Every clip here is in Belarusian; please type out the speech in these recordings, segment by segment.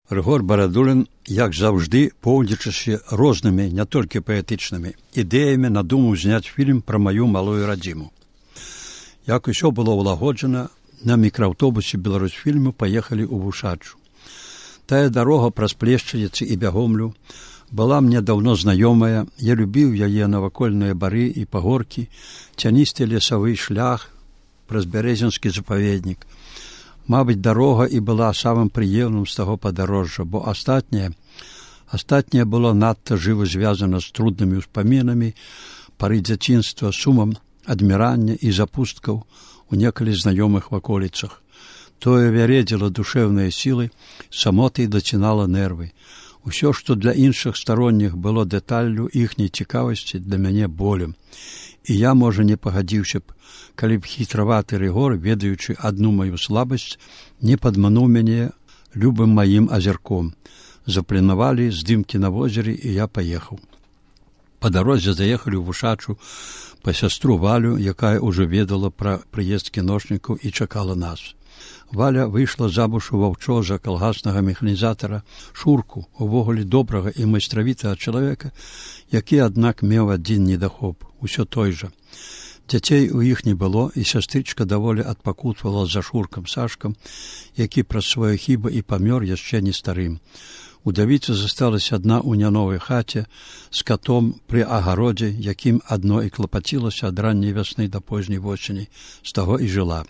Рыгор Барадулін, як заўжды, поўдзячыся рознымі, не толькі паэтычнымі, ідэямі надумаў зняць фільм пра маю малую радзіму. Як усё было ўлагоджана, на мікрааўтобусе Беларусьфільму паехалі ў Вушачу. Тая дарога праз Плешчаніцы і Бягомлю была мне даўно знаёмая, я любіў яе навакольныя бары і пагоркі, цяністы лесавы шлях праз Бярэзінскі запаведнік. Мабыць, дарога і была самым прыемным з таго падарожжа, бо астатняе было надта жыва звязана з труднымі ўспамінамі, пары дзяцінства, сумам адмірання і запусткаў у некалі знаёмых ваколіцах. Тое вяредзіла душэўныя сілы, самотай дацінала нервы. Усё, што для іншых старонніх было дэталлю іхняй цікавасці, для мяне болем. І я, можа, не пагадзіўся б, калі б хітраваты Рыгор, ведаючы адну маю слабасць, не падмануў мяне любым маім азірком. Запланавалі здымкі на возеры, і я паехаў. Па дарозе заехалі ў Вушачу па сястру Валю, якая ўжо ведала пра прыезд кіношнікаў і чакала нас. Валя выйшла замуж у ваўчо за калгаснага механізатара Шурку, увогуле добрага і майстравітага чалавека, які, аднак, меў адзін недахоп, усё той жа. Дзяцей у іх не было, і сястрычка даволі адпакутвала за Шуркам Сашкам, які праз свае хібы і памёр яшчэ не старым. Удавіца засталася адна ў няновай хаце з катом пры агародзе, якім адно і клапацілася ад ранняй вясны да позняй восені, з таго і жыла.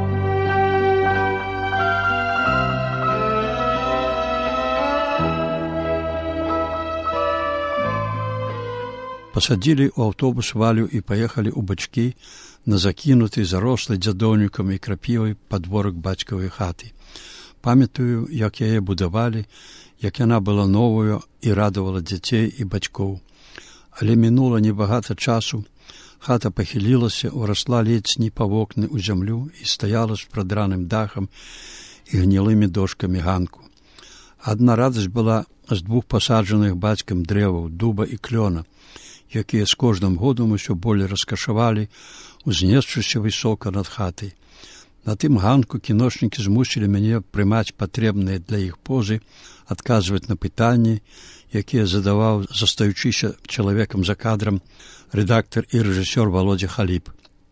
Пасадзілі ў аўтобус Валю і паехалі ў бачкі на закінуты, зарослы дзядоўнікам і крапівай падворак бацькавай хаты. Памятаю, як яе будавалі, як яна была новую і радавала дзяцей і бацькоў. Але мінула небагата часу, хата пахілілася, урасла ледзь па вокны ў зямлю і стаяла з прадраным дахам і гнілымі дошкамі ганку. Адна радасць была з двух пасаджаных бацькам дрэваў, дуба і клёна, якія з кожным годам усё болей раскашавалі, узнесшыся высока над хатай. На тым ганку кіношнікі змусілі мяне прымаць патрэбныя для іх позы, адказваць на пытанні, якія задаваў, застаючыся чалавекам за кадрам, рэдактар і рэжысёр Володя Халіп.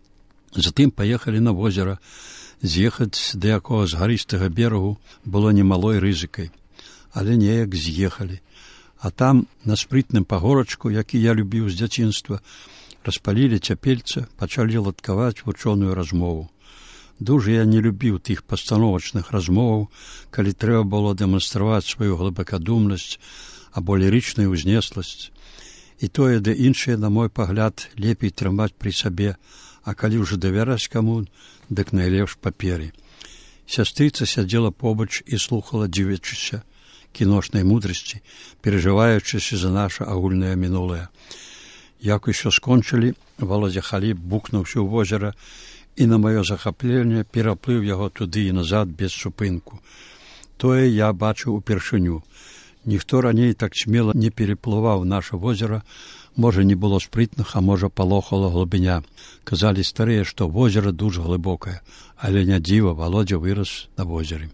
Затым паехалі на возера. З'ехаць да якога з гарыстага берагу было немалой рызыкай, але неяк з'ехалі. А там, на спрытным пагорачку, які я любіў з дзяцінства, распалілі цяпельца, пачалі ладкаваць вучоную размову. Дужа я не любіў тых пастановачных размоваў, калі трэба было дэманстраваць сваю глыбакадумнасць або лірычную ўзнесласць. І тое, ды іншае, на мой пагляд, лепей трымаць пры сабе, а калі ўжо давяраць каму, дык найлепш паперы. Сястрыца сядзела побач і слухала, дзівячыся кіношнай мудрасці, перажываючыся за наша агульнае мінулае. Як усё скончылі, Володя Халіп бухнуўся ў возера і на маё захапленне пераплыў яго туды і назад без супынку. Тое я бачыў упершыню. Ніхто раней так смела не переплываў наша возера, можа, не было спрытных, а можа, палохала глыбіня. Казалі старыя, што возера дужа глыбокае, але не дзіва, Володя вырас на возеры.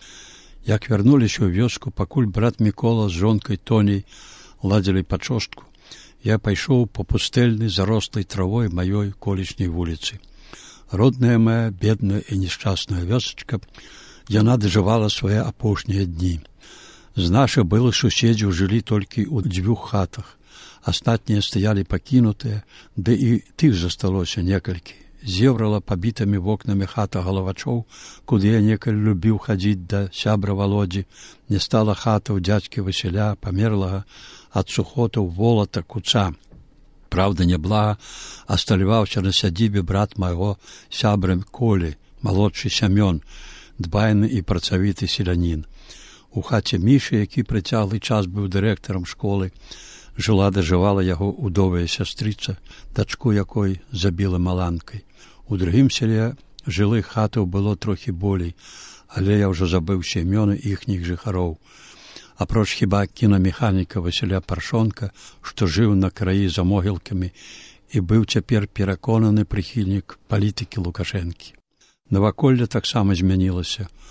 Як вярнуліся ў вёску, пакуль брат Мікола з жонкай Тоней ладзілі пачостку, я пайшоў па пустэльнай зарослай травой маёй колішняй вуліцы. Родная моя, бедная і нешчасная вёсачка, яна дажывала свае апошнія дні. З нашых былых суседзяў жылі толькі ў 2 хатах. Астатнія стаялі пакінутыя, ды і тых засталося некалькі. Зеврала пабітымі вокнамі хата галавачоў, куды я некалі любіў хадзіць да сябра Володзі. Не стала хата ў дзядзькі Васіля, памерлага ад сухотаў волата Куца. Праўда, няблага асталяваўся на сядзібе брат майго сябра Колі, малодшы Сямён, дбайны і працавіты селянін. У хаце Мішы, які прыцяглы час быў дырэктарам школы, жыла дажывала яго удовая сястрыца, дачку якой забіла маланкай. У другім селе жылых хатаў было трохі болей, але я ўжо забыўся імёны іхніх жыхароў. Апроч хіба кінамеханіка Васіля Паршонка, што жыў на краі за могілкамі і быў цяпер пераконаны прыхільнік палітыкі Лукашэнкі. Наваколле таксама змянілася.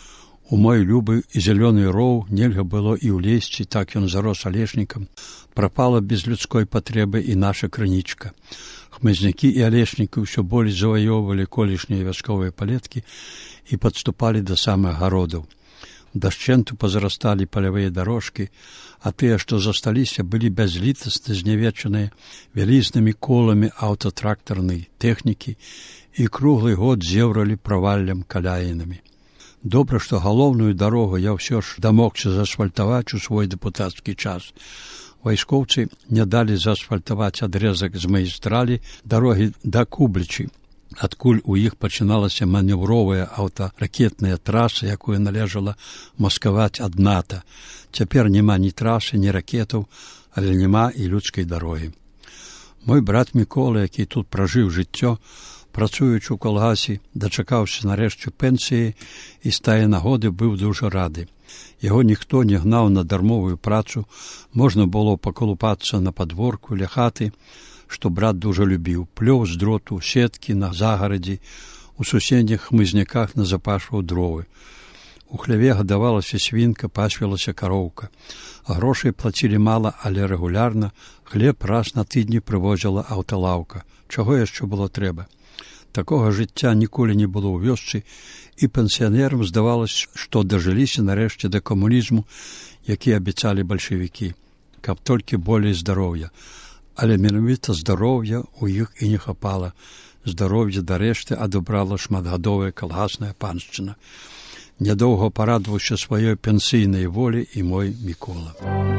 У мой любы зялёны роў нельга было і ўлезці, так ён зарос алешнікам. Прапала без людской патрэбы і наша крынічка. Хмызнякі і алешнікі ўсё болей заваёўвалі колішнія вясковыя палеткі і падступалі да самых гародаў. Дашчэнту пазарасталі палявыя дарожкі, а тыя, што засталіся, былі бязлітасна знявечаныя вялізнымі коламі аўтатрактарнай тэхнікі і круглы год зеўралі праваллям каляінамі. Добра, што галоўную дарогу я ўсё ж дамогся заасфальтаваць у свой дэпутацкі час. Вайскоўцы не далі заасфальтаваць адрэзак з магістралі дарогі да Кублічы, адкуль у іх пачыналася манеўровая аўтаракетная траса, якую належала маскаваць ад НАТО. Цяпер няма ні трасы, ні ракетаў, але няма і людскай дарогі. Мой брат Мікола, які тут пражыў жыццё, працуючы ў калгасе, дачакаўся нарэшце пенсіі і з тае нагоды быў дужа рады. Яго ніхто не гнаў на дармовую працу, можна было паколупацца на падворку ля хаты, што брат дужа любіў, плёў з дроту, сеткі на загарадзі, у суседніх хмызняках назапашваў дровы. У хляве гадавалася свінка, пасвілася кароўка. Грошай плацілі мала, але рэгулярна, хлеб раз на тыдні прывозіла аўталаўка. Чаго яшчэ было трэба? Такога жыцця ніколі не было ў вёсцы, і пенсіянерам здавалася, што дажыліся нарэшце да камунізму, які абяцалі бальшавікі, каб толькі болей здароўя. Але менавіта здароўя ў іх і не хапала. Здароўе дарэшты адабрала шматгадовая калгасная паншчына. Нядоўга парадаваўся сваёй пенсійнай волі і мой Мікола.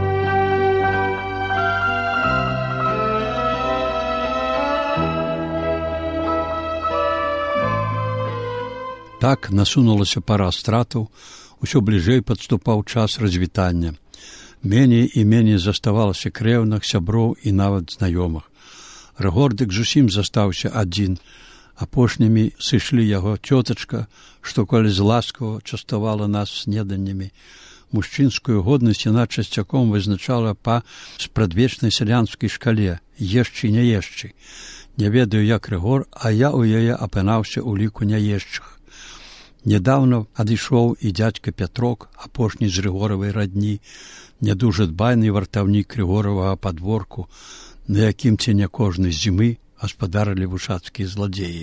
Так насунулася пара стратаў, усё бліжэй падступаў час развітання. Меней і меней заставалася крэўных, сяброў і нават знаёмых. Рыгордык зусім застаўся адзін. Апошнімі сышлі яго цётачка, што коли зласкава частавала нас снеданнямі. Мужчынскую годнасць яна часцяком вызначала па спрадвечнай сялянскай шкале «ешчы, не ешчы». Не ведаю, як Рыгор, а я ў яе апынаўся ў ліку няешчых. Нядаўна адышоў і дзядзька Пятрок, апошні з Рыгоравай радні, не дужа дбайны вартаўнік Рыгоравага падворку, на якім ці не кожнай зімы гаспадарылі вушацкія зладзеі.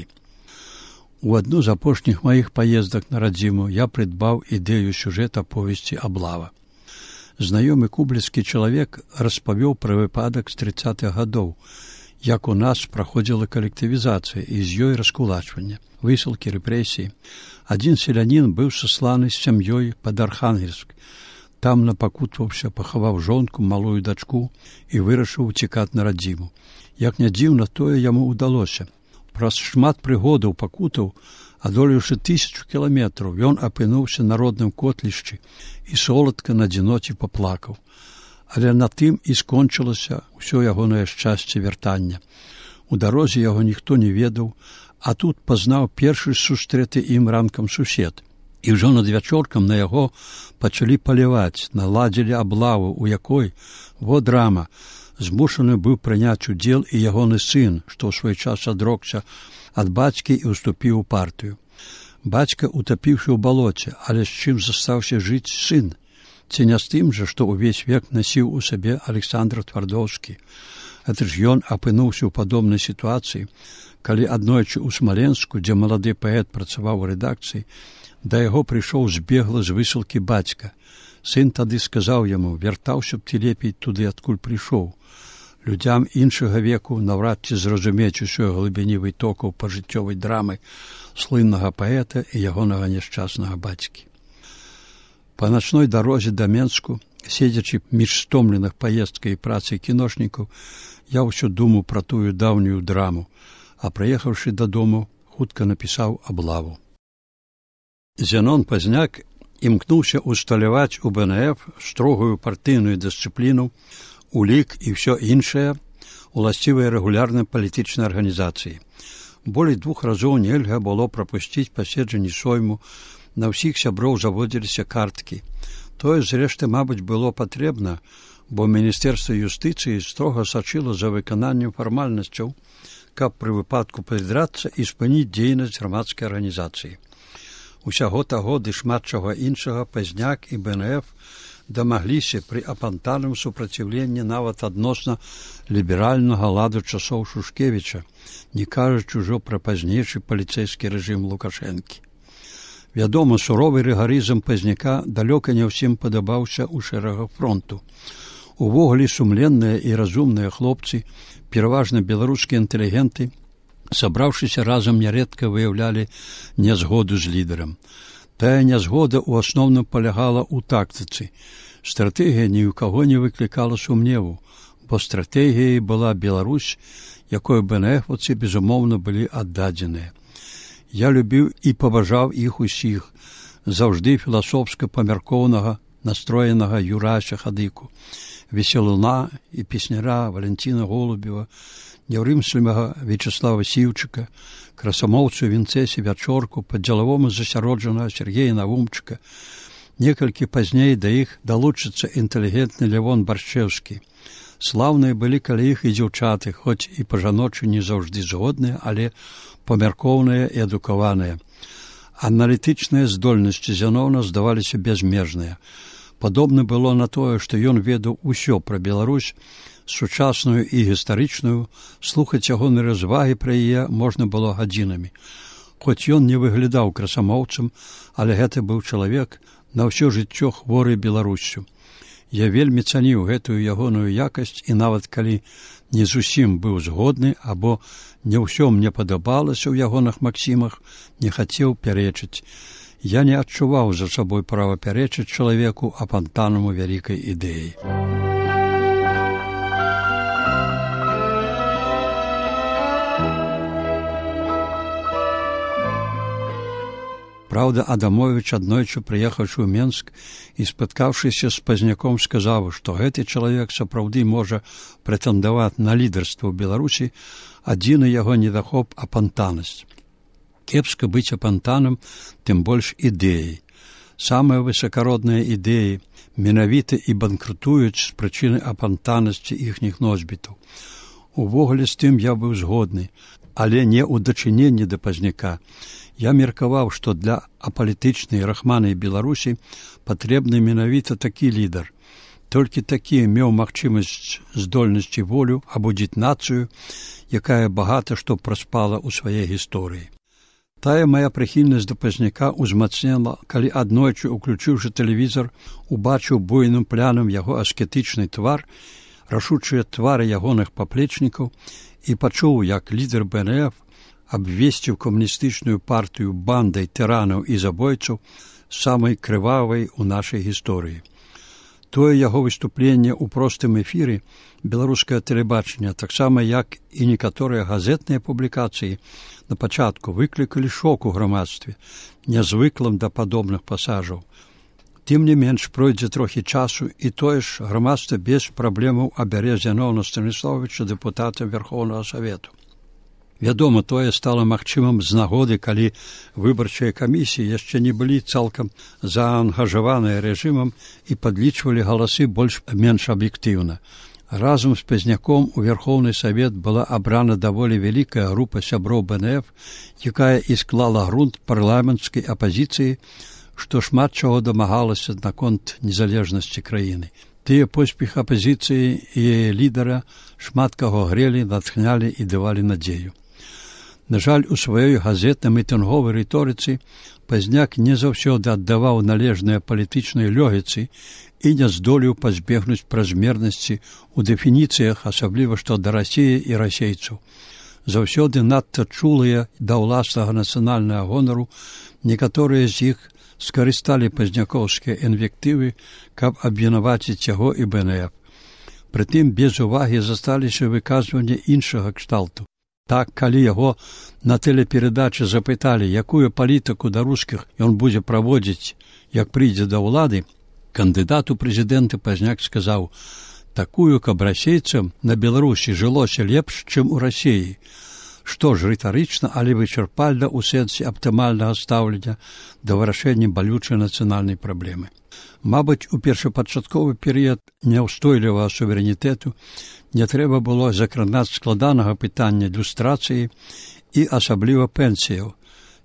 У адну з апошніх маіх паездак на радзіму я прыдбаў ідэю сюжэта повесці «Аблава». Знаёмы кубліцкі чалавек распавёў пра выпадак з 30-х гадоў, як у нас праходзіла калектывізацыя і з ёй раскулачванне, высылкі, рэпрэсіі. Адзін селянін быў сасланы з сям'ёй пад Архангельск. Там напакутваўся, пахаваў жонку, малую дачку і вырашыў уцікаць на радзіму. Як не дзіўна, тое яму ўдалося. Праз шмат прыгодаў пакутаў, адолеўшы 1000 кіламетраў, ён апынуўся на родным котлішчы і соладка на адзіноце паплакаў. Але на тым і скончылася ўсё ягонае шчасце вяртання. У дарозе яго ніхто не ведаў, а тут пазнаў першы сустрэты ім ранкам сусед. І ўжо над вячоркам на яго пачалі паляваць, наладзілі аблаву, у якой, во драма, змушаны быў прыняць удзел і ягоны сын, што ў свой час адрокся ад бацькі і ўступіў у партыю. Бацька утапіўшы ў балоце, але з чым застаўся жыць сын? Ці не з тым жа, што ўвесь век насіў у сабе Александр Твардоўскі. Гэта ж ён апынуўся ў падобнай сітуацыі, калі аднойчы ў Смаленску, дзе малады паэт працаваў у рэдакцыі, да яго прыйшоў збегла з высылкі бацька. Сын тады сказаў яму: «Вяртаўся б ты лепей туды, адкуль прыйшоў». Людзям іншага веку наўрад ці зразумець усёй глыбіні вытокаў пажыццёвай драмы слыннага паэта і ягонага няшчаснага бацькі. Па начной дарозе да Менску, седзячы між стомленых паездкай і працай кіношнікаў, я ўсё думаў пра тую даўнюю драму, а прыехаўшы дадому, хутка напісаў «Аблаву». Зенон Пазняк імкнуўся усталяваць у БНФ строгую партыйную дысцыпліну, улік і ўсё іншае, уласцівыя рэгулярнай палітычнай арганізацыі. Болей 2 разоў нельга было прапусціць паседжанні сойму, на ўсіх сяброў заводзіліся карткі. Тое, зрэшты, мабыць, было патрэбна, бо Міністэрства юстыцыі строга сачыла за выкананнем фармальнасцяў, каб пры выпадку прыдрацца і спыніць дзейнасць грамадскай арганізацыі. Усяго таго ды шмат чаго іншага Пазняк і БНФ дамагліся пры апантаным супраціўленні нават адносна ліберальнага ладу часоў Шушкевіча, не кажучы ўжо пра пазнейшы паліцэйскі рэжым Лукашэнкі. Вядома, суровы рыгарызм Пазняка далёка не ўсім падабаўся ў шэрагах фронту. Увогуле сумленныя і разумныя хлопцы, пераважна беларускія інтэлігенты, сабраўшыся разам нярэдка выяўлялі нязгоду з лідарам. Тая нязгода ў асноўным палягала ў тактыцы. Стратэгія ні ў каго не выклікала сумневу, бо стратэгіяй была Беларусь, якой БНФаўцы, безумоўна, былі аддадзеныя. Я любіў і паважаў іх усіх, заўжды філасофска-памяркоўнага, настроенага Юрася Хадыку, весялуна і песняра Валентина Голубева, няўрымслівага Вячеслава Сіўчыка, красамоўцу Вінцэсі Вячорку, па-дзелавому засяроджанага Сергея Навумчыка. Некалькі пазней да іх далучыцца інтэлігентны Лявон Баршчэўскі. Слаўныя былі каля іх і дзяўчаты, хоць і па-жаночы не заўжды згодныя, але памяркоўныя і адукаваныя. Аналітычныя здольнасці Зяноўна здаваліся бязмежныя. Падобна было на тое, што ён ведаў усё пра Беларусь, сучасную і гістарычную, слухаць ягоны развагі пра яе можна было гадзінамі. Хоць ён не выглядаў красамоўцам, але гэта быў чалавек на ўсё жыццё хворы Беларуссю. Я вельмі цаніў гэтую ягоную якасць і нават калі не зусім быў згодны або не ўсё мне падабалася ў ягоных максімах, не хацеў пярэчыць. Я не адчуваў за сабой права пярэчыць чалавеку апантанаму вялікай ідэі. Праўда, Адамовіч, аднойчы прыехаўшы ў Менск і спаткаўшыся з Пазняком, сказаў, што гэты чалавек сапраўды можа прэтэндаваць на лідарства ў Беларусі, адзіны яго недахоп апантанасць. Кепска быць апантанам, тым больш ідэяй. Самыя высакародныя ідэі менавіта і банкрутуюць з прычыны апантанасці іхніх носьбітаў. Увогуле з тым я быў згодны, але не ў дачыненні да Пазняка. Я меркаваў, што для апалітычнай рахманай Беларусі патрэбны менавіта такі лідар. Толькі такі меў магчымасць, здольнасць і волю абудзіць нацыю, якая багата што праспала ў сваёй гісторыі. Тая мая прыхільнасць да Пазняка ўзмацнела, калі аднойчы, уключыўшы тэлевізар, убачыў буйным плянам яго аскетычны твар, рашучыя твары ягоных паплечнікаў і пачуў, як лідар БНФ абвесціў камуністычную партыю бандай тыранаў і забойцаў самай крывавай у нашай гісторыі. Тое яго выступленне ў простым эфіры беларускае тэлебачання, таксама як і некаторыя газетныя публікацыі, на пачатку выклікалі шок у грамадстве, нязвыклым да падобных пасажаў. Тым не менш, пройдзе трохі часу, і тое ж грамадства без праблемаў абярэ Зяноўна Станіславовича дэпутата Верхоўнага Савету. Вядома, тое стала магчымым з нагоды, калі выбарчыя камісіі яшчэ не былі цалкам заангажаваныя рэжымам і падлічвалі галасы больш-менш аб'ектыўна. Разам з Пазняком у Верхоўны Савет была абрана даволі вялікая група сяброў БНФ, якая і склала грунт парламенцкай апазіцыі, што шмат чаго дамагалася наконт незалежнасці краіны. Тыя поспех апазіцыі і яе лідара шмат каго грелі, натхнялі і давалі надзею. На жаль, у сваёй газетна-мітынговай рыторыцы Пазняк не заўсёды аддаваў належныя палітычнай лёгіцы і не здолеў пазбегнуць празмернасці ў дэфініцыях, асабліва што да Расіі і расейцаў. Заўсёды надта чулыя да ўласнага нацыянальнага гонару, некаторыя з іх скарысталі пазнякоўскія інвектывы, каб абвінаваціць яго і БНФ. Прытым без увагі засталіся выказванні іншага кшталту. Так, калі яго на тэлеперадачы запыталі, якую палітыку да рускіх ён будзе праводзіць, як прыйдзе да ўлады, кандыдат у прэзідэнты Пазняк сказаў: такую, каб расейцам на Беларусі жылося лепш, чым у Расіі. Што ж, рытарычна, але вычарпальна ў сэнсе аптымальнага стаўлення да вырашэння балючай нацыянальнай праблемы. Мабыць, у першапачатковы перыяд няўстойлівага суверэнітэту не трэба было закранаць складанага пытання люстрацыі і асабліва пенсіяў.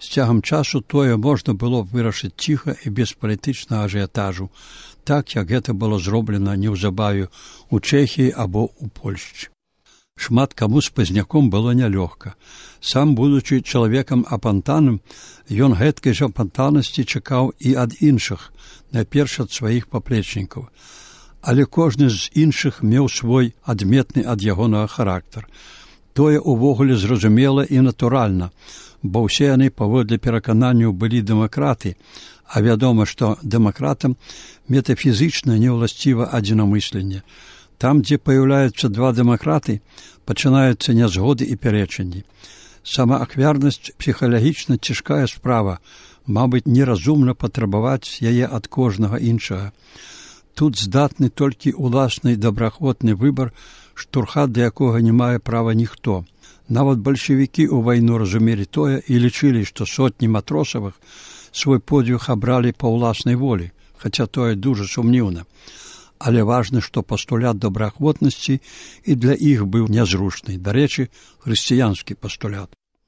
З цягам часу тое можна было вырашыць ціха і без палітычнага ажыятажу, так, як гэта было зроблена неўзабаве ў Чэхіі або ў Польшчы. Шмат каму з Пазняком было нялёгка. Сам, будучы чалавекам апантаным, ён гэткай жа апантанасці чакаў і ад іншых, найперш ад сваіх паплечнікаў. Але кожны з іншых меў свой адметны ад ягонага характар. Тое ўвогуле зразумела і натуральна, бо ўсе яны паводле перакананняў былі дэмакраты, а вядома, што дэмакратам метафізічна неўласціва адзінамысленне. Там, дзе паяўляюцца два дэмакраты, пачынаюцца нязгоды і пярэчанні. Самаахвярнасць псіхалагічна цяжкая справа, мабыць, неразумна патрабаваць яе ад кожнага іншага. Тут здатны толькі ўласны добраахвотны выбар, штурхат да якога не мае права ніхто. Нават бальшавікі ў вайну разумелі тое і лічылі, што сотні матросавых свой подвиг абралі па ўласнай волі, хаця тое дужа сумніўна. Але важна, што пастулят добраахвотнасці і для іх быў нязручны, дарэчы, хрысціянскі пастулят.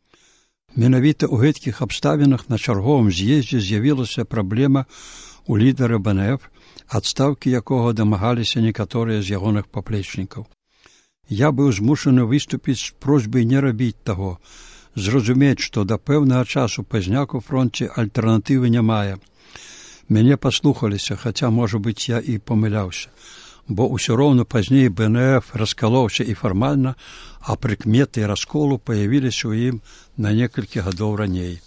Менавіта ў гэткіх абставінах на чарговым з'ездзе з'явілася праблема у лідара БНФ, адстаўкі якога дамагаліся некаторыя з ягоных паплечнікаў. Я быў змушаны выступіць з просьбай не рабіць таго, зразумець, што да пэўнага часу Пазняк у фронце альтэрнатывы не мае. Мяне паслухаліся, хаця, можа быць, я і памыляўся, бо ўсё роўна пазней БНФ раскалоўся і фармальна, а прыкметы расколу паявіліся ў ім на некалькі гадоў раней.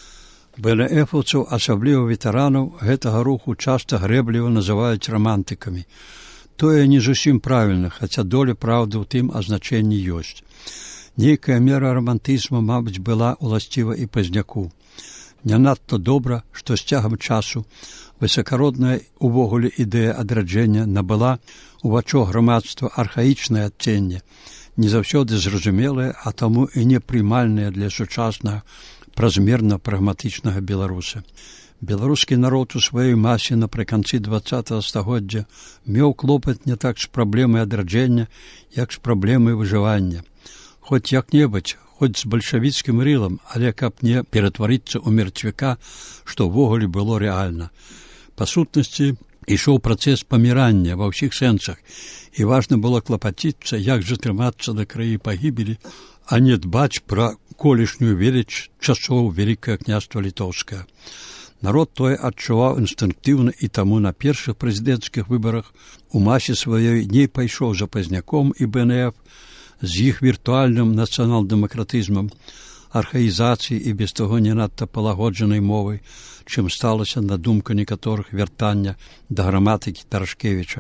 БНФаўцаў, асабліва ветэранаў, гэтага руху часта грэбліва называюць рамантыкамі. Тое не зусім правільна, хаця доля праўды ў тым азначэнні ёсць. Нейкая мера рамантызму, мабыць, была ўласціва і Пазняку. Не надта добра, што з цягам часу высакародная увогуле ідэя адраджэння набыла ў вачах грамадства архаічнае адценне, не заўсёды зразумелае, а таму і непрымальнае для сучаснага празмерна прагматычнага беларуса. Беларускі народ у сваёй масе напрыканцы 20 стагоддзя меў клопат не так з праблемай адраджэння, як з праблемай выжывання. Хоць як-небудзь, хоць з бальшавіцкім рылам, але каб не ператварыцца ў мертвяка, што ўвогуле было рэальна. Па сутнасці, ішоў працэс памірання ва ўсіх сэнсах, і важна было клапаціцца, як затрымацца да краі пагібелі, а не дбаць пра колішнюю веліч часоў Вялікае княства Літоўскае. Народ тое адчуваў інстынктыўна, і таму на першых прэзідэнцкіх выбарах у масе сваёй не пайшоў за Пазняком і БНФ, з іх віртуальным нацыянал-дэмакратызмам, архаізацыяй і без таго не надта палагоджанай мовай, чым сталася, на думку некаторых, вяртання да граматыкі Тарашкевіча.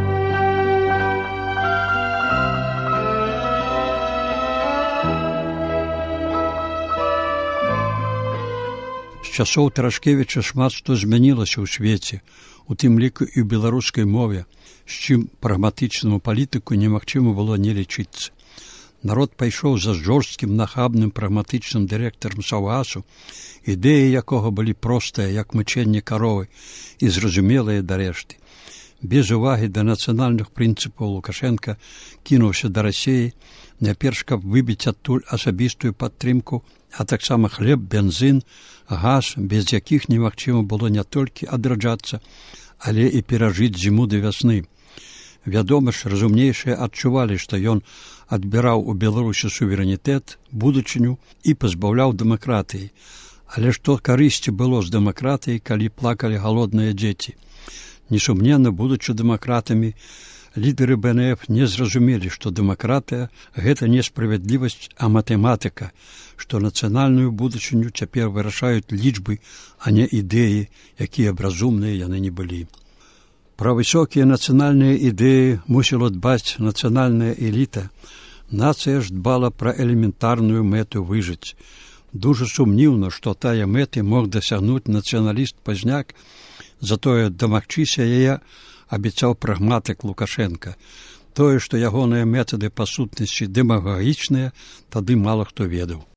З часоў Тарашкевіча шмат што змянілася ў свеце, у тым ліку і ў беларускай мове, з чым прагматычнаму палітыку немагчыма было не лічыцца. Народ пайшоў за жорсткім, нахабным, прагматычным дырэктарам Саўгасу, ідэі якога былі простыя, як мычэнне каровы, і зразумелыя да рэшты. Без увагі да нацыянальных прынцыпаў Лукашенка кінуўся да Расіі, найперш каб выбіць адтуль асабістую падтрымку, а таксама хлеб, бензін, газ, без якіх немагчыма было не толькі адраджацца, але і перажыць зіму да вясны. Вядома ж, разумнейшыя адчувалі, што ён адбіраў у Беларусі суверэнітэт, будучыню і пазбаўляў дэмакратыі. Але што карысці было з дэмакратыяй, калі плакалі галодныя дзеці? Несумненна, будучы дэмакратамі, лідары БНФ не зразумелі, што дэмакратыя – гэта не справядлівасць, а матэматыка, што нацыянальную будучыню цяпер вырашаюць лічбы, а не ідэі, якія б разумныя яны не былі. Пра высокія нацыянальныя ідэі мусіла дбаць нацыянальная эліта. Нацыя ж дбала пра элементарную мэту выжыць. Дужа сумніўна, што тая мэты мог дасягнуць нацыяналіст Пазняк, затое дамагчыся яе абяцаў прагматык Лукашенка. Тое, што ягоныя метады па сутнасці дэмагагічныя, тады мала хто ведаў.